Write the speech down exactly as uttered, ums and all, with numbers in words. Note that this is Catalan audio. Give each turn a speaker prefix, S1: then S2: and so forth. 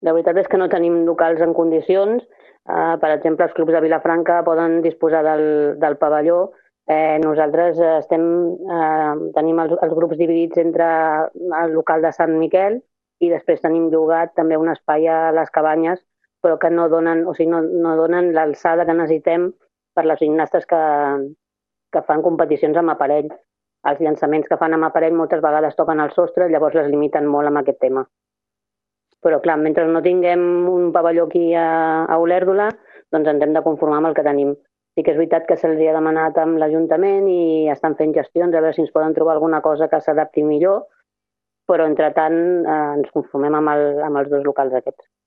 S1: La veritat és que no tenim locals en condicions. Uh, per exemple, els clubs de Vilafranca poden disposar del, del pavelló. Eh, nosaltres eh, estem, eh, tenim els, els grups dividits entre el local de Sant Miquel i després tenim llogat també un espai a les cabanyes, però que no donen, o sigui, no, no donen l'alçada que necessitem per les gimnastes que, que fan competicions amb aparell. Els llançaments que fan amb aparell moltes vegades toquen el sostre, llavors les limiten molt amb aquest tema. Però, clar, mentre no tinguem un pavelló aquí a, a Olèrdola, doncs ens hem de conformar amb el que tenim. Sí que és veritat que se'ls ha demanat amb l'Ajuntament i estan fent gestions a veure si ens poden trobar alguna cosa que s'adapti millor, però, entretant, eh, ens conformem amb, el, amb els dos locals aquests.